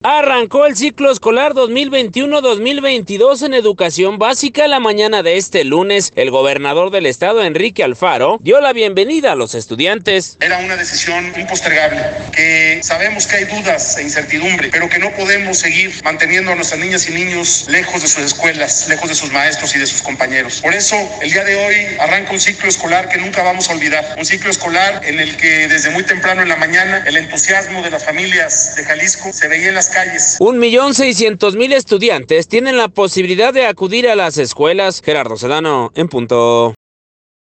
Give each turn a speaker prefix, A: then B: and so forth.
A: Arrancó el ciclo escolar 2021-2022 en educación básica la mañana de este lunes. El gobernador del estado, Enrique Alfaro, dio la bienvenida a los estudiantes.
B: Era una decisión impostergable, que sabemos que hay dudas e incertidumbre, pero que no podemos seguir manteniendo a nuestras niñas y niños lejos de sus escuelas, lejos de sus maestros y de sus compañeros. Por eso, el día de hoy arranca un ciclo escolar que nunca vamos a olvidar. Un ciclo escolar en el que desde muy temprano en la mañana el entusiasmo de las familias de Jalisco se veía en las calles.
A: 1,600,000 estudiantes tienen la posibilidad de acudir a las escuelas. Gerardo Sedano, en punto.